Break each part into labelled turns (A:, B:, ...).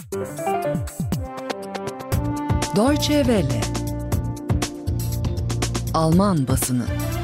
A: Deutsche Welle. Alman basını.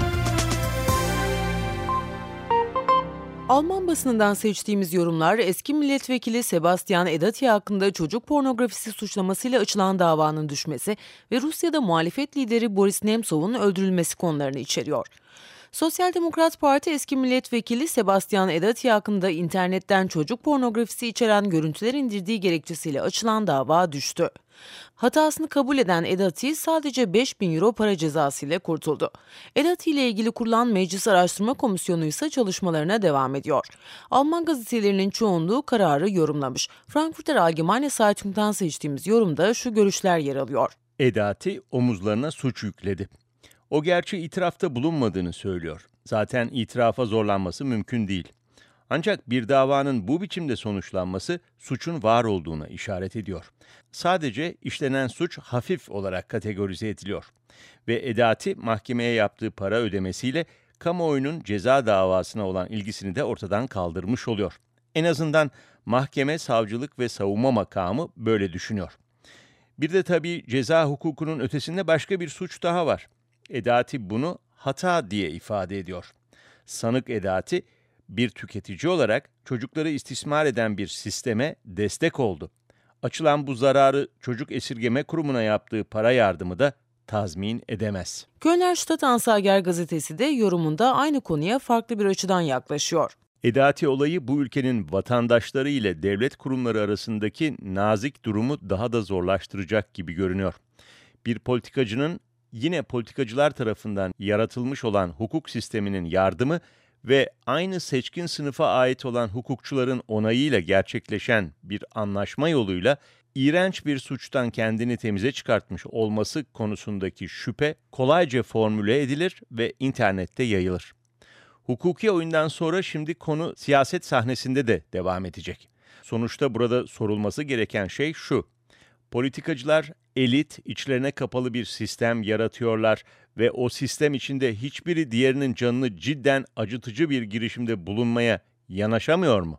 B: Alman basınından seçtiğimiz yorumlar, eski milletvekili Sebastian Edaty hakkında çocuk pornografisi suçlamasıyla açılan davanın düşmesi ve Rusya'da muhalefet lideri Boris Nemtsov'un öldürülmesi konularını içeriyor. Sosyal Demokrat Parti eski milletvekili Sebastian Edaty hakkında internetten çocuk pornografisi içeren görüntüler indirdiği gerekçesiyle açılan dava düştü. Hatasını kabul eden Edaty sadece 5.000 euro para cezası ile kurtuldu. Edaty ile ilgili kurulan Meclis Araştırma Komisyonu ise çalışmalarına devam ediyor. Alman gazetelerinin çoğunluğu kararı yorumlamış. Frankfurter Allgemeine Zeitung'dan seçtiğimiz yorumda şu görüşler yer alıyor.
C: Edaty omuzlarına suç yükledi. O gerçi itirafta bulunmadığını söylüyor. Zaten itirafa zorlanması mümkün değil. Ancak bir davanın bu biçimde sonuçlanması suçun var olduğuna işaret ediyor. Sadece işlenen suç hafif olarak kategorize ediliyor. Ve Edaty mahkemeye yaptığı para ödemesiyle kamuoyunun ceza davasına olan ilgisini de ortadan kaldırmış oluyor. En azından mahkeme, savcılık ve savunma makamı böyle düşünüyor. Bir de tabii ceza hukukunun ötesinde başka bir suç daha var. Edaty bunu hata diye ifade ediyor. Sanık Edaty, bir tüketici olarak çocukları istismar eden bir sisteme destek oldu. Açılan bu zararı çocuk esirgeme kurumuna yaptığı para yardımı da tazmin edemez.
B: Kölner Stadtanzeiger gazetesi de yorumunda aynı konuya farklı bir açıdan yaklaşıyor.
C: Edaty olayı bu ülkenin vatandaşları ile devlet kurumları arasındaki nazik durumu daha da zorlaştıracak gibi görünüyor. Bir politikacının yine politikacılar tarafından yaratılmış olan hukuk sisteminin yardımı ve aynı seçkin sınıfa ait olan hukukçuların onayıyla gerçekleşen bir anlaşma yoluyla iğrenç bir suçtan kendini temize çıkartmış olması konusundaki şüphe kolayca formüle edilir ve internette yayılır. Hukuki oyundan sonra şimdi konu siyaset sahnesinde de devam edecek. Sonuçta burada sorulması gereken şey şu: politikacılar elit, içlerine kapalı bir sistem yaratıyorlar ve o sistem içinde hiçbiri diğerinin canını cidden acıtıcı bir girişimde bulunmaya yanaşamıyor mu?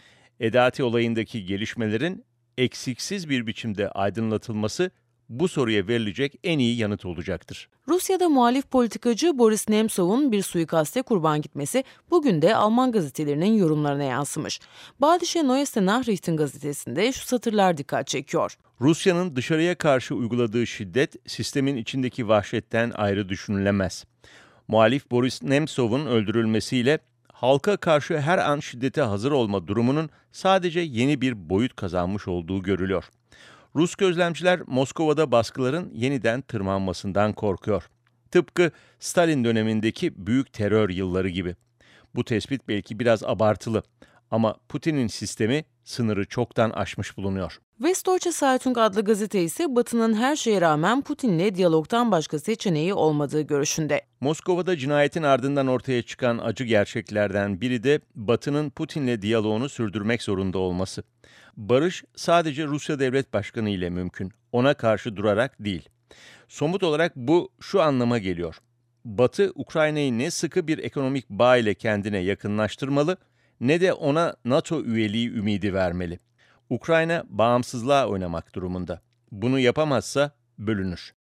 C: Edaty olayındaki gelişmelerin eksiksiz bir biçimde aydınlatılması bu soruya verilecek en iyi yanıt olacaktır.
B: Rusya'da muhalif politikacı Boris Nemtsov'un bir suikaste kurban gitmesi bugün de Alman gazetelerinin yorumlarına yansımış. Badische Neueste Nachrichten gazetesinde şu satırlar dikkat çekiyor.
C: Rusya'nın dışarıya karşı uyguladığı şiddet sistemin içindeki vahşetten ayrı düşünülemez. Muhalif Boris Nemtsov'un öldürülmesiyle halka karşı her an şiddete hazır olma durumunun sadece yeni bir boyut kazanmış olduğu görülüyor. Rus gözlemciler Moskova'da baskıların yeniden tırmanmasından korkuyor. Tıpkı Stalin dönemindeki büyük terör yılları gibi. Bu tespit belki biraz abartılı ama Putin'in sistemi sınırı çoktan aşmış bulunuyor.
B: Westdeutsche Zeitung adlı gazete ise Batı'nın her şeye rağmen Putin'le diyalogtan başka seçeneği olmadığı görüşünde.
C: Moskova'da cinayetin ardından ortaya çıkan acı gerçeklerden biri de Batı'nın Putin'le diyaloğunu sürdürmek zorunda olması. Barış sadece Rusya Devlet Başkanı ile mümkün, ona karşı durarak değil. Somut olarak bu şu anlama geliyor: Batı, Ukrayna'yı ne sıkı bir ekonomik bağ ile kendine yakınlaştırmalı, ne de ona NATO üyeliği ümidi vermeli. Ukrayna bağımsızlığa oynamak durumunda. Bunu yapamazsa bölünür.